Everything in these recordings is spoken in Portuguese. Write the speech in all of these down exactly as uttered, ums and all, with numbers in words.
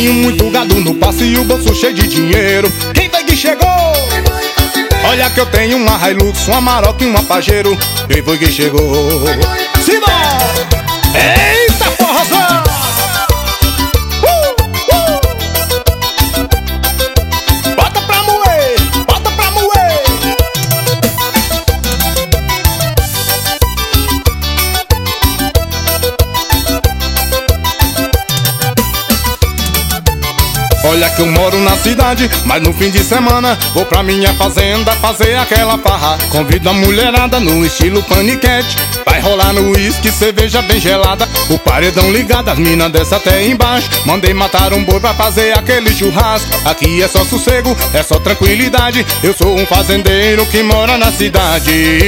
Tenho muito gado no passe e o bolso cheio de dinheiro. Quem foi que chegou? Olha que eu tenho uma Hilux, uma Amarok e uma Pajero. Quem foi que chegou? Simbora! Eita porrazão! Uh, uh. Bota pra moer, bota pra moer. Olha que eu moro na cidade, mas no fim de semana vou pra minha fazenda fazer aquela farra. Convido a mulherada no estilo paniquete. Vai rolar no uísque, cerveja bem gelada. O paredão ligado, as minas desce até embaixo. Mandei matar um boi pra fazer aquele churrasco. Aqui é só sossego, é só tranquilidade. Eu sou um fazendeiro que mora na cidade.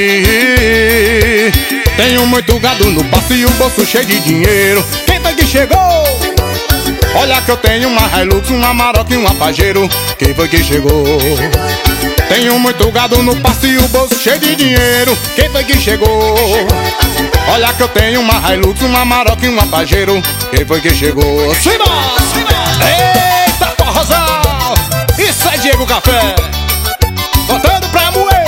Tenho muito gado no pasto e o bolso cheio de dinheiro. Quem foi que chegou? Olha que eu tenho uma Hilux, uma Amarok e uma Pajero. Quem foi que chegou? Tenho muito gado no pasto e o bolso cheio de dinheiro. Quem foi que chegou? Olha que eu tenho uma Hilux, uma Amarok e uma Pajero. Quem foi que chegou? Simbora! Eita porrazão! Isso é Diego Café! Botando pra moer!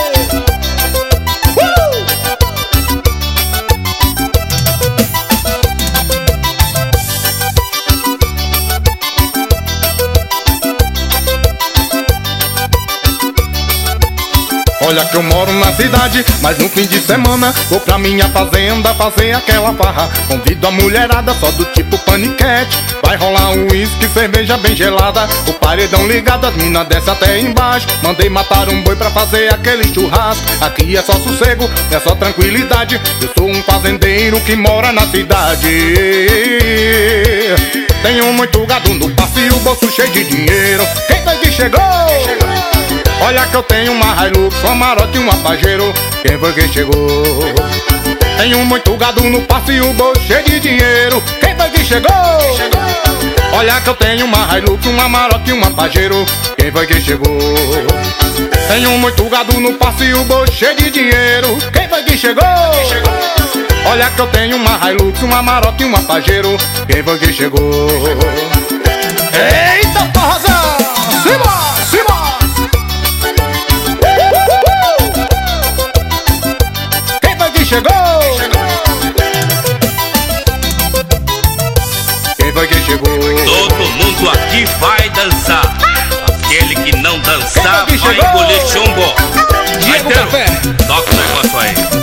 Olha que eu moro na cidade, mas no fim de semana vou pra minha fazenda fazer aquela farra. Convido a mulherada só do tipo paniquete. Vai rolar um uísque, cerveja bem gelada. O paredão ligado, as minas desce até embaixo. Mandei matar um boi pra fazer aquele churrasco. Aqui é só sossego, é só tranquilidade. Eu sou um fazendeiro que mora na cidade. Tenho muito gado no pasto e o bolso cheio de dinheiro. Quem foi que chegou? Olha que eu tenho uma Hilux, uma Amarok e uma Pajero. Quem foi que chegou? Tenho muito gado no pasto e o bolso cheio de dinheiro. Quem foi que chegou? Olha que eu tenho uma Hilux, uma Amarok e uma Pajero. Quem foi que chegou? Tenho muito gado no pasto e o bolso cheio de dinheiro. Quem foi que chegou? Olha que eu tenho uma Hilux, uma Amarok e uma Pajero. Quem foi que chegou? Eita porrazão! Simbora, simbora! Chegou! Quem foi que chegou? Todo mundo aqui vai dançar. Aquele que não dançar vai engolir chumbo. Diego Café! Toca o negócio aí.